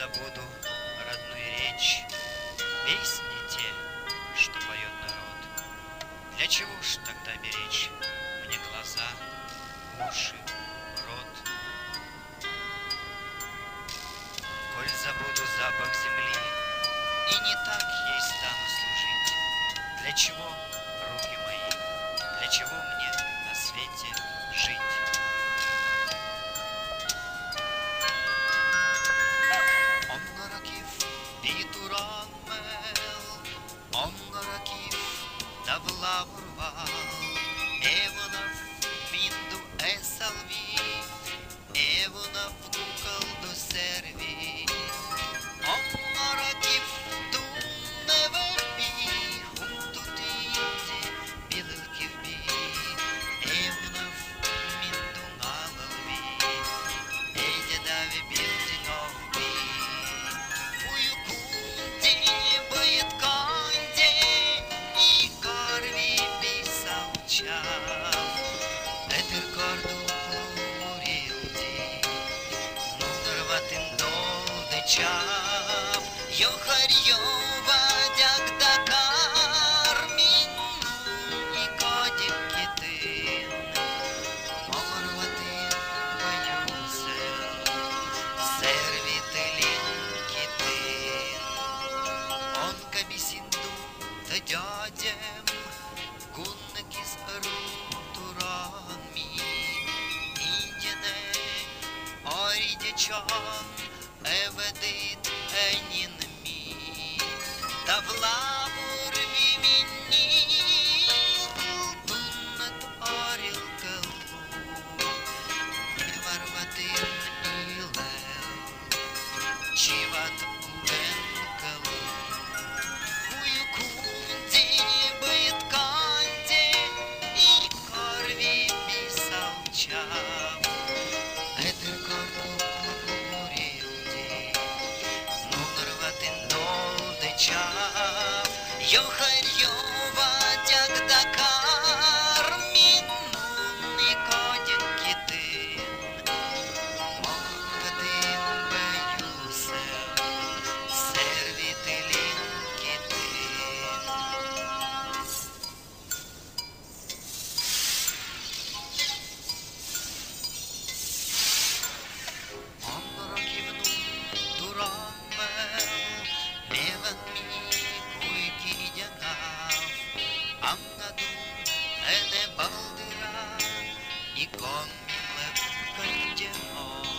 забуду родную речь, песни те, что поет народ. Для чего ж тогда беречь мне глаза, уши, рот? Коль забуду запах земли и не так ей стану служить, для чего руки мои, для чего мне на свете жить? Onlara kif bituran mel, onlara kif davla vurval, evona mindu esalvi, evona kukal do servi. Onlara kif tunne verbi, huntu tindi bilil kivbi, evona mindu nalalvi, eyde davi bildin ovbi. Йохарьова дягда кармін і кодік кітин, морватин баюсел, сервітелін кітин. Онка бісінду та дядям, куннекіс рутуран мі, індіне орідячан, еведит енін мі, та влавурві міні, туннет оріл келву, варватин ілел, чіват увенкелу. Хую кунді бит канді, і корві бісалчав, етер корду Йохарьова дягда кармін і кодік кітин, морватин баюсел, сервітелін кітин. Onlara kivnu duran mel, meven mi Anladım ene baldıra ikon millet kancemo